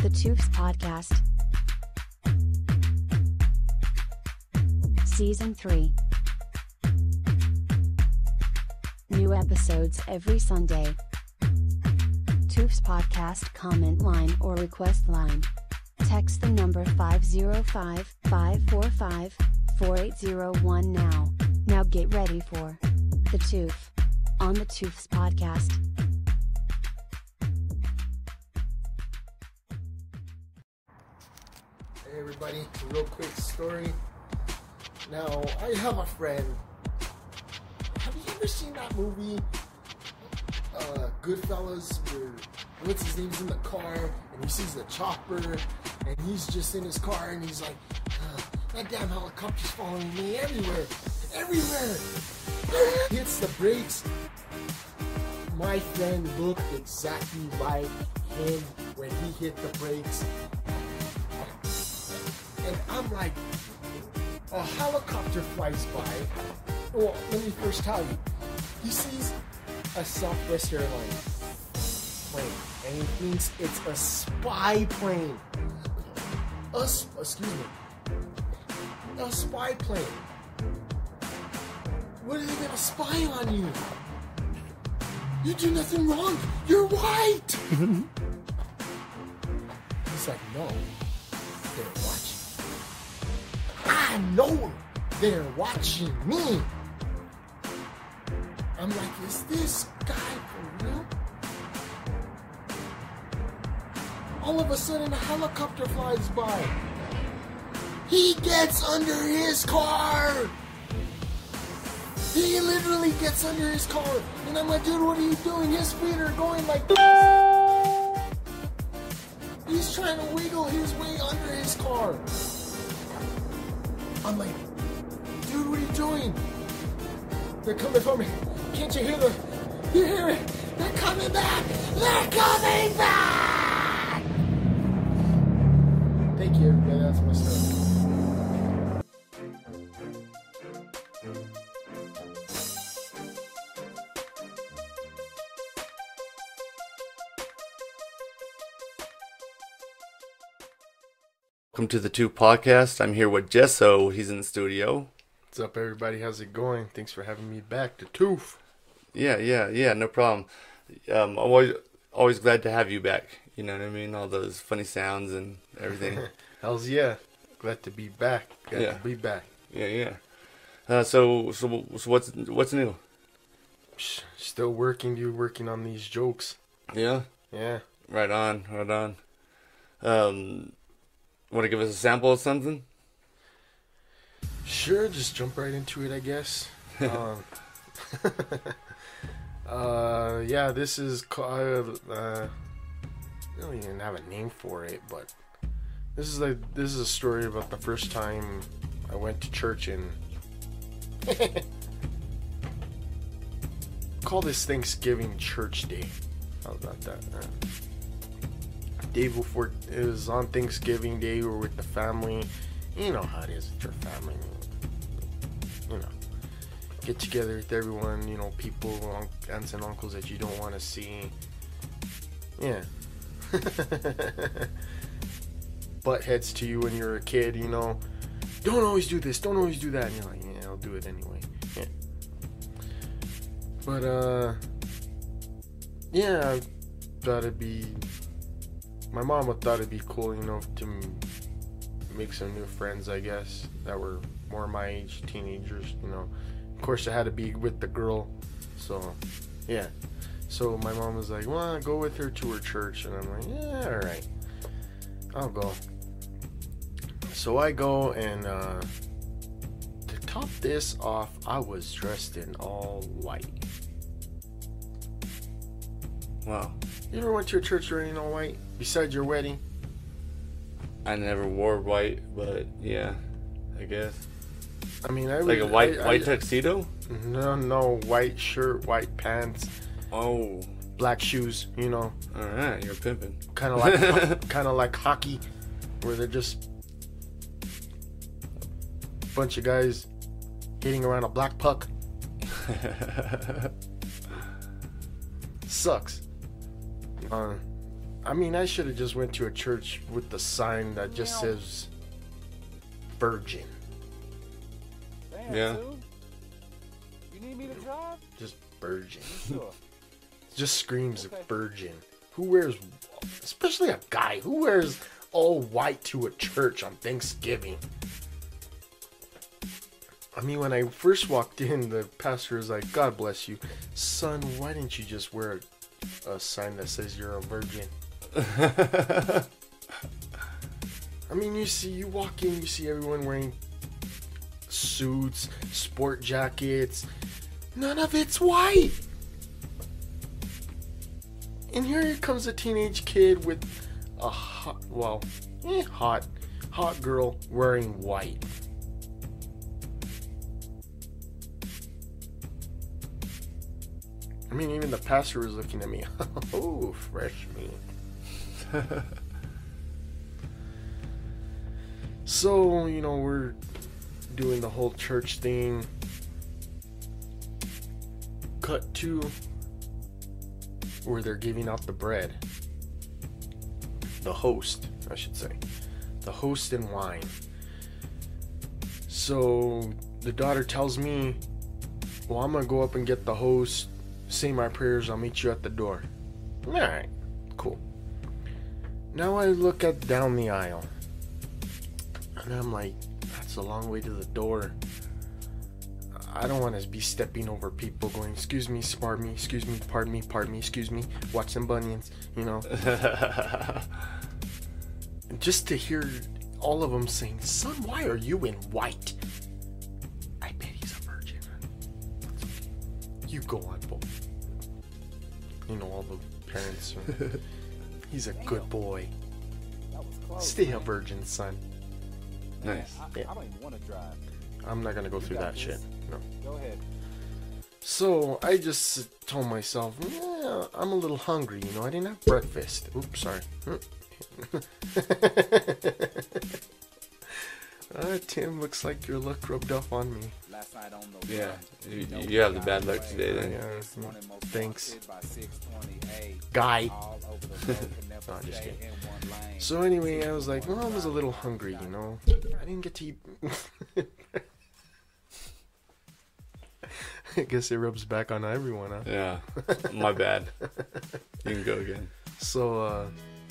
the Toofs Podcast. Season 3. New episodes every Sunday. Toofs Podcast comment line or request line. Text the number 505-545-4801 now. Now get ready for The Toof on the Toofs Podcast. Hey everybody, a real quick story. Now, I have a friend. Have you ever seen that movie, Goodfellas, where what's his name's in the car and he sees the chopper and he's just in his car and he's like, that damn helicopter's following me everywhere. Hits the brakes. My friend looked exactly like him when he hit the brakes. And I'm like, a helicopter flies by. Well, let me first tell you. He sees a Southwest Airlines plane, and he thinks it's a spy plane. A spy plane. What are they gonna spy on you? You do nothing wrong. You're white. He's like, no, they're watching. I know they're watching me. I'm like, is this guy for real? All of a sudden, a helicopter flies by. He gets under his car. He literally gets under his car. And I'm like, dude, what are you doing? His feet are going like this. He's trying to wiggle his way under his car. I'm like, dude, what are you doing? They're coming for me. Can't you hear them? You hear it? They're coming back. They're coming back. Thank you, everybody. That's my story. Welcome to the Toof Podcast. I'm here with Jesso. He's in the studio. What's up, everybody? How's it going? Thanks for having me back to Toof. Yeah, no problem. I'm always glad to have you back. You know what I mean? All those funny sounds and everything. Hells yeah. Glad to be back. Glad to be back. Yeah. So what's new? Still working, dude. Working on these jokes. Yeah? Yeah. Right on. Want to give us a sample of something? Sure, just jump right into it, I guess. Yeah, this is called, I don't even have a name for it, but this is a story about the first time I went to church and call this Thanksgiving Church Day. How about that? Day before, it was on Thanksgiving Day. We were with the family. You know how it is with your family. You know, get together with everyone. You know, people, aunts and uncles that you don't want to see. Yeah. Butt heads to you when you're a kid. You know, don't always do this. Don't always do that. And you're like, yeah, I'll do it anyway. Yeah. But yeah, I thought it'd be. My mom thought it'd be cool, you know, to make some new friends, I guess, that were more my age, teenagers, you know. Of course, I had to be with the girl, so, yeah. So my mom was like, well, go with her to her church, and I'm like, yeah, alright, I'll go. So I go, and to top this off, I was dressed in all white. Wow. You ever went to a church wearing all white? Besides your wedding? I never wore white, but yeah, I guess. I mean, like a white tuxedo? No, white shirt, white pants. Oh. Black shoes, you know. Alright, you're pimping. Kind of like hockey, where they're just a bunch of guys hitting around a black puck. Sucks. I mean, I should have just went to a church with the sign that just says virgin. Damn, Yeah. dude. You need me to drive? Just virgin. Sure. Just screams Okay. virgin. Who wears, especially a guy, who wears all white to a church on Thanksgiving? I mean, when I first walked in, the pastor was like, God bless you. Son, why didn't you just wear a sign that says you're a virgin? I mean, you walk in, you see everyone wearing suits, sport jackets. None of it's white. And here comes a teenage kid with a hot girl wearing white. I mean, even the pastor was looking at me. Oh, fresh meat. So, we're doing the whole church thing. Cut to where they're giving out the bread. The host, I should say. The host and wine. So the daughter tells me, well, I'm going to go up and get the host, say my prayers, I'll meet you at the door. Alright, cool. Now I look down the aisle. And I'm like, that's a long way to the door. I don't want to be stepping over people going, excuse me, pardon me, excuse me, pardon me, pardon me, excuse me, watch them bunions, Just to hear all of them saying, son, why are you in white? I bet he's a virgin. You go on, Bo. All the parents are, he's a good boy. That was close. Stay a virgin, son. Nice. I don't even want to drive. I'm not going to go through got that shit. this. No. Go ahead. So I just told myself, yeah, I'm a little hungry, I didn't have breakfast. Oops, sorry. Tim, looks like your luck rubbed off on me. Last night on the Yeah, run, you have the bad luck today then. Yeah, Morning most thanks. wanted by 628. Guy. All over the road, could never No, I'm just stay kidding. in one lane. So anyway, I was like, well, I was a little hungry, I didn't get to eat. I guess it rubs back on everyone, huh? Yeah, my bad. You can go again. So,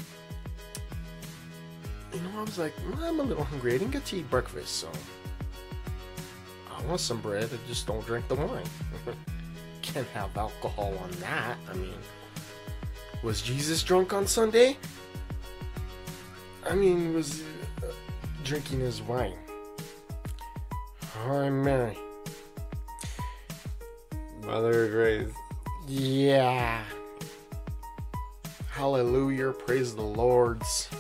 I was like, well, I'm a little hungry. I didn't get to eat breakfast, so I want some bread. I just don't drink the wine. Can't have alcohol on that. I mean, was Jesus drunk on Sunday? I mean, was drinking his wine. Hi, Mary. Mother of grace. Yeah. Hallelujah. Praise the Lords.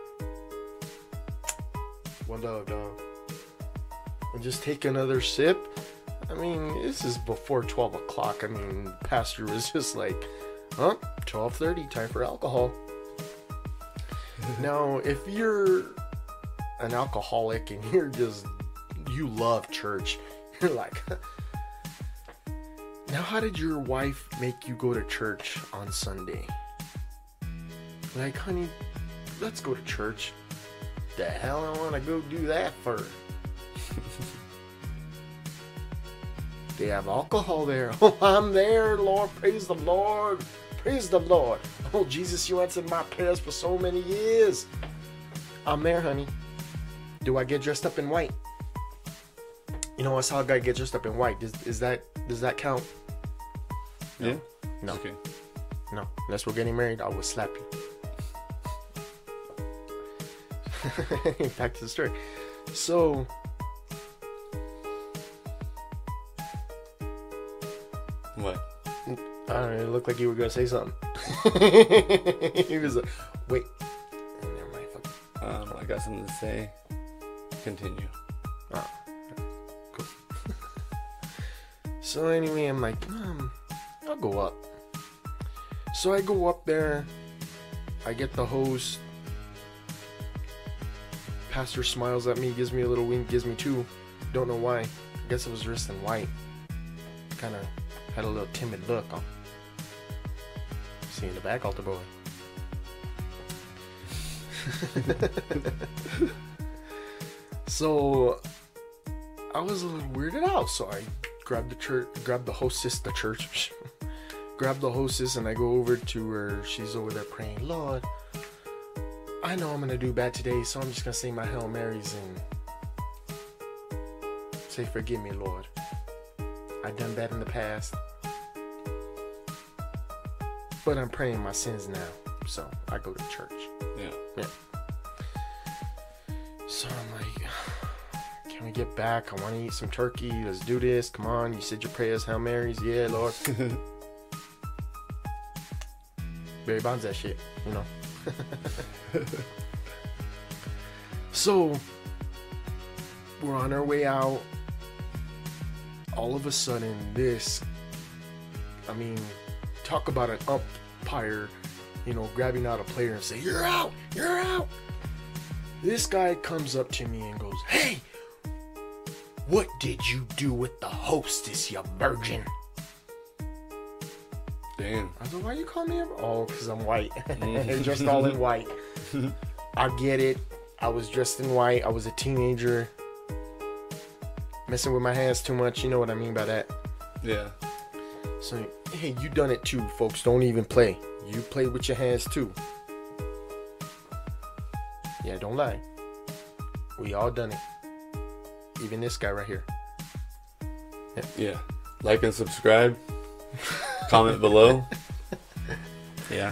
What up, dog? And just take another sip. I mean, this is before 12 o'clock. I mean, pastor was just like, 12:30, time for alcohol. Now, if you're an alcoholic and you love church, you're like, now how did your wife make you go to church on Sunday? Like, honey, let's go to church. The hell I want to go do that for? They have alcohol there. Oh, I'm there, Lord. Praise the Lord. Praise the Lord. Oh, Jesus, you answered my prayers for so many years. I'm there, honey. Do I get dressed up in white? I saw a guy get dressed up in white. Does that count? Yeah? No. Okay. No. Unless we're getting married, I will slap you. Back to the story. So, What? I don't know, it looked like you were gonna say something. He was like, wait. Never mind. Fuck. I got something to say. Continue. Oh, cool. So anyway, I'm like, I'll go up. So I go up there. I get the host. Pastor smiles at me, gives me a little wink, gives me two. Don't know why. I guess it was dressed in white. Kind of had a little timid look on. See in the back, altar boy. So I was a little weirded out. So I grabbed the hostess, grabbed the hostess, and I go over to her. She's over there praying, Lord, I know I'm gonna do bad today, so I'm just gonna say my Hail Marys and say, forgive me, Lord. I've done bad in the past, but I'm praying my sins now. So I go to church. Yeah. So I'm like, can we get back? I want to eat some turkey. Let's do this. Come on. You said your prayers, Hail Marys. Yeah, Lord. Barry Bonds that shit, you know. So we're on our way out. All of a sudden, talk about an umpire, grabbing out a player and say, you're out. This guy comes up to me and goes, hey, what did you do with the hostess, you virgin? Damn. I was like, why you call me? Oh, because I'm white. Just all in white. I get it. I was dressed in white. I was a teenager. Messing with my hands too much. You know what I mean by that. Yeah. So, hey, you done it too, folks. Don't even play. You play with your hands too. Yeah, don't lie. We all done it. Even this guy right here. Yeah. Like and subscribe. Comment below. Yeah.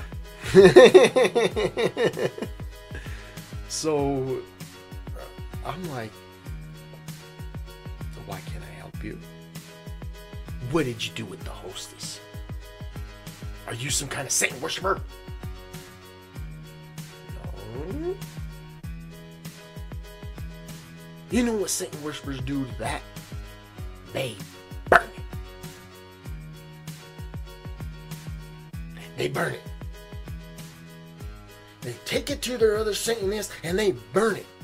So, I'm like, why can't I help you? What did you do with the hostess? Are you some kind of Satan worshiper? No. You know what Satan worshipers do to that? They burn it. They burn it. They take it to their other Satanists and they burn it.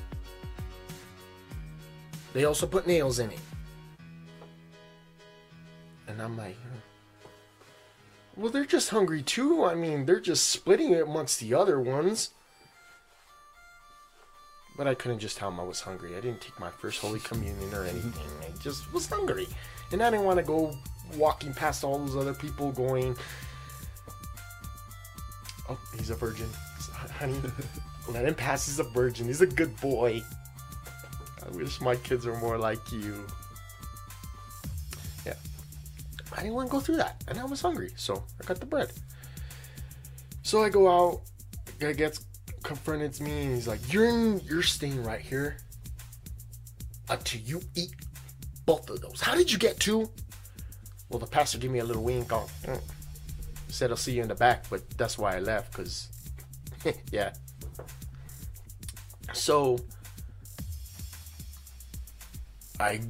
They also put nails in it. And I'm like, well, they're just hungry too. I mean, they're just splitting it amongst the other ones. But I couldn't just tell them I was hungry. I didn't take my first Holy Communion or anything. I just was hungry. And I didn't want to go walking past all those other people going, oh, he's a virgin. Honey, let him pass. He's a virgin. He's a good boy. I wish my kids were more like you. Yeah. I didn't want to go through that. And I was hungry. So I got the bread. So I go out. Guy confronts me and he's like, you're staying right here until you eat both of those. How did you get two? Well, the pastor gave me a little wink on. Said I'll see you in the back, but that's why I left, because yeah. So I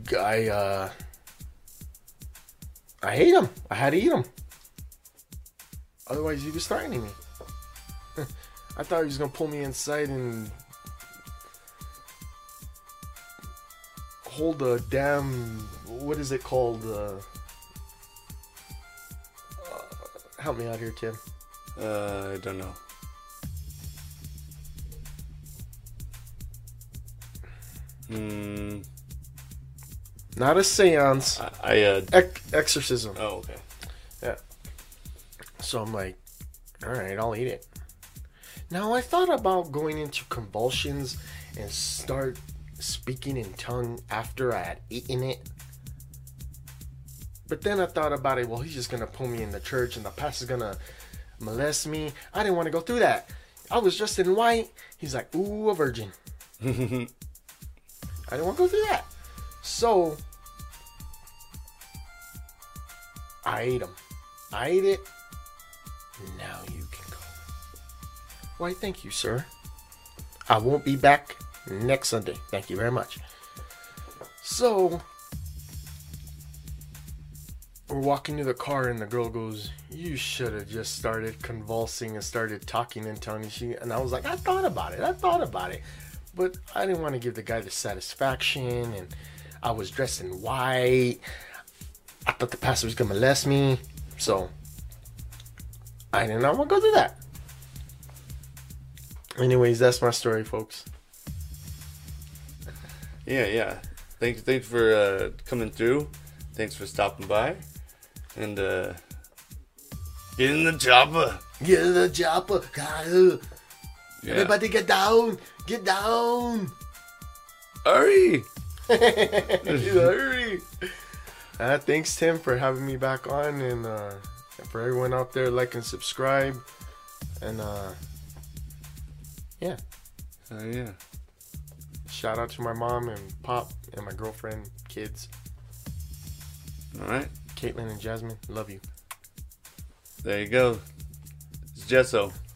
hate him. I had to eat him. Otherwise he was threatening me. I thought he was gonna pull me inside and hold a damn, what is it called? Help me out here, Tim. I don't know. Not a seance. Exorcism. Oh, okay. Yeah. So I'm like, all right, I'll eat it. Now I thought about going into convulsions and start speaking in tongue after I had eaten it. But then I thought about it, well, he's just going to pull me in the church and the pastor's going to molest me. I didn't want to go through that. I was dressed in white. He's like, ooh, a virgin. I didn't want to go through that. So I ate them. I ate it. Now you can go. Why, thank you, sir. I won't be back next Sunday. Thank you very much. So we're walking to the car and the girl goes, you should have just started convulsing and started talking in tongues. And I was like, I thought about it. But I didn't want to give the guy the satisfaction. And I was dressed in white. I thought the pastor was going to molest me. So I did not want to go through that. Anyways, that's my story, folks. Yeah. Thanks for coming through. Thanks for stopping by. And get in the chopper. Get in the chopper. Yeah. Everybody get down. Get down. Hurry. Hurry. Thanks, Tim, for having me back on. And for everyone out there, like and subscribe. And yeah. Yeah. Shout out to my mom and pop and my girlfriend, kids. All right. Caitlin and Jasmine, love you. There you go. It's Jesso.